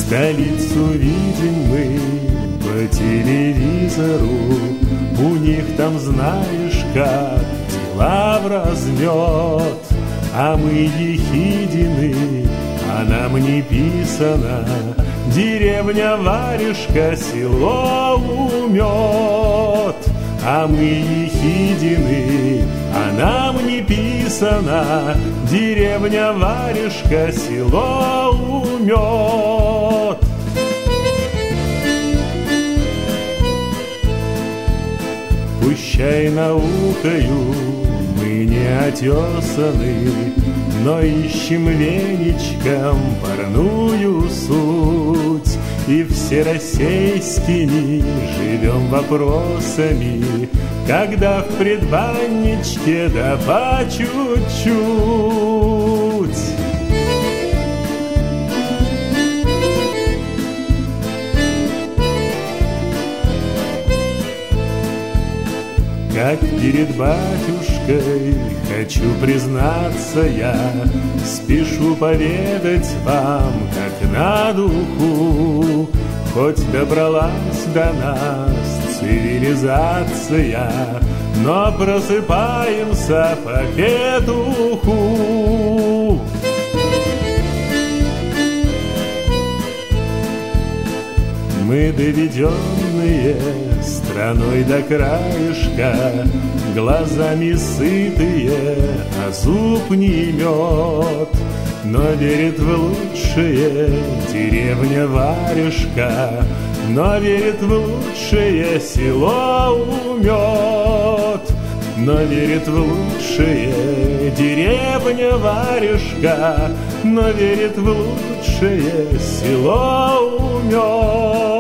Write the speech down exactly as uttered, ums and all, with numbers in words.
Столицу видим мы по телевизору, у них там, знаешь, как дела в разлет. А мы ехидины, а нам не писано, деревня Варежка, село Умет. А мы ехидины, а нам не писано, деревня Варежка, село Умет. Пущай наукою мы не отесаны, но ищем веничком парную суть. И всероссийскими живем вопросами, когда в предбанничке да по чуть-чуть. Как перед батюшкой хочу признаться я, спешу поведать вам, как на духу. Хоть добралась до нас цивилизация, но просыпаемся по петуху. Мы доведенные страной до краешка, глазами сытые, а зуб не имет. Но верит в лучшее деревня Варежка, но верит в лучшее село Умет. Но верит в лучшее деревня Варежка, но верит в лучшее село Умет.